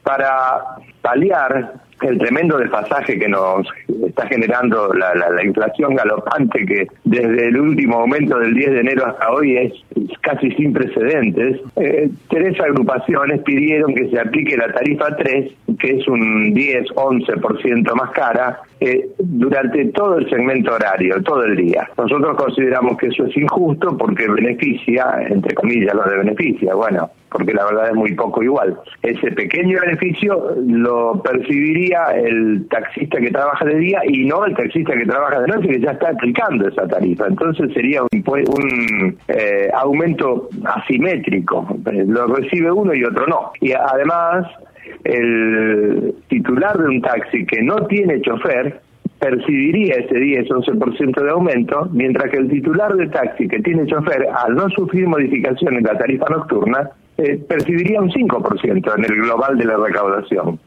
para paliar el tremendo desfasaje que nos está generando la inflación galopante, que desde el último aumento del 10 de enero hasta hoy es casi sin precedentes. 3 agrupaciones pidieron que se aplique la tarifa 3, que es un 10-11% más cara, durante todo el segmento horario, todo el día. Nosotros consideramos que eso es injusto porque beneficia, entre comillas, lo de beneficia, bueno, porque la verdad es muy poco igual. Ese pequeño beneficio lo percibiría el taxista que trabaja de día y no el taxista que trabaja de noche, que ya está aplicando esa tarifa. Entonces sería un aumento asimétrico, lo recibe uno y otro no. Y además, el titular de un taxi que no tiene chofer percibiría ese 10-11% de aumento, mientras que el titular de taxi que tiene chofer, al no sufrir modificación en la tarifa nocturna, percibiría un 5% en el global de la recaudación.